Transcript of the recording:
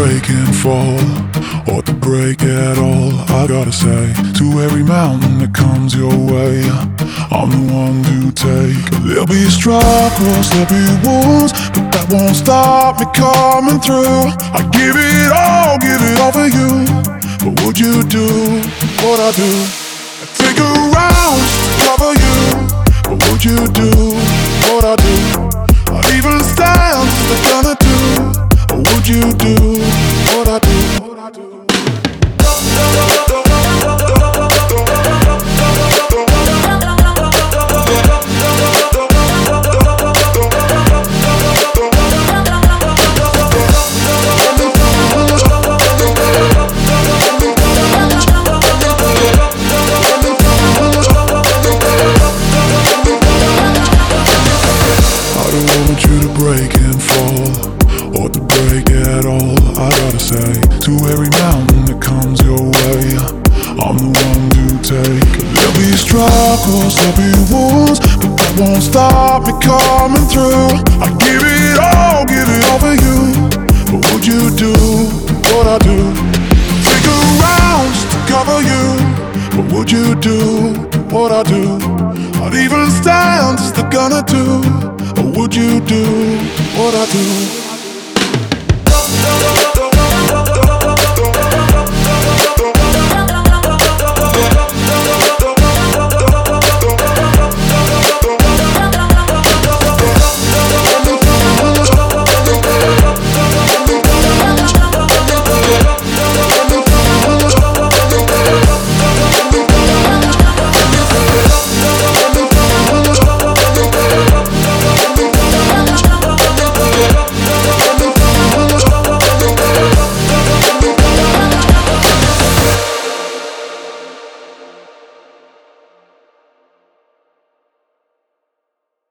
break and fall, or to break at all. I gotta say, to every mountain that comes your way, I'm the one to take. There'll be struggles, there'll be wounds, but that won't stop me coming through. I give it all for you. But would you do what I do? I take a round to cover you. But would you do what I do? I'd even stand to the gonna do. Or would you do what I do? Break and fall, or to break at all. I gotta say, to every mountain that comes your way, I'm the one to take. There'll be struggles, there'll be wounds, but that won't stop me coming through. I give it all for you. But would you do what I do? Take a round just to cover you. But would you do what I do? I'd even stand just to gonna do. Or would you do what I do?